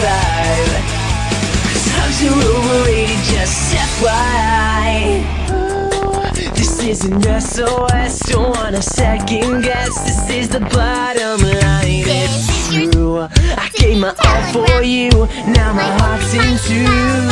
5. 'Cause hugs are overrated, just FYI. This isn't SOS, don't wanna second guess. This is the bottom line. It's true, I gave my all for you, now my heart's in two.